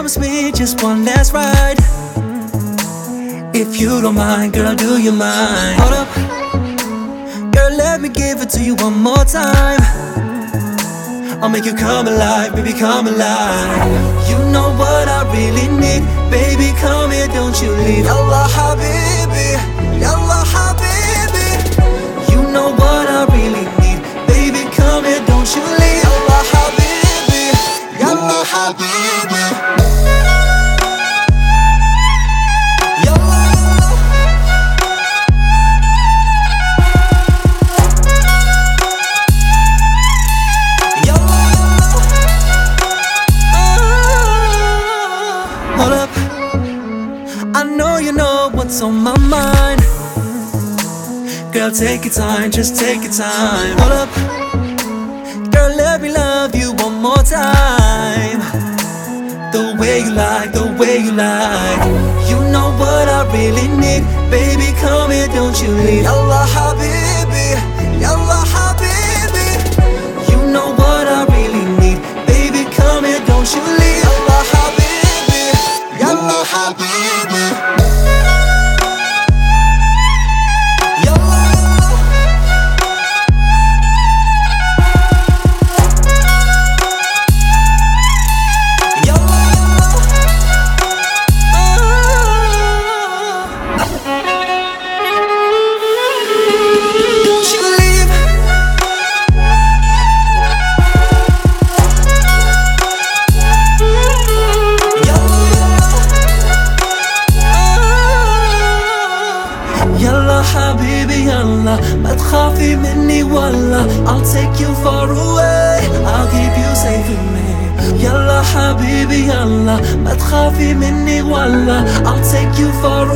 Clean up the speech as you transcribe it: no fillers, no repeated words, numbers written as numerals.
promise me just one last ride. If you don't mind, girl, do you mind? Hold up, girl, let me give it to you one more time. I'll make you come alive, baby, come alive. You know what I really need, baby, come here, don't you leave. Yalla habibi, yalla habibi. You know what I really need, baby, come here, don't you leave. Yalla habibi, yalla habibi. Hold up, I know you know what's on my mind. Girl, take your time, just take your time. Hold up, girl, let me love you one more time. The way you like, the way you like. You know what I really need, baby, come here, don't you leave. Yalla habibi, yalla habibi. You know what I really need, baby, come here, don't you leave. Yalla habibi, yalla habibi. يلا حبيبي يلا ما تخافي مني والله. I'll take you far away, I'll keep you safe with me. يلا حبيبي يلا ما تخافي مني والله. I'll take you far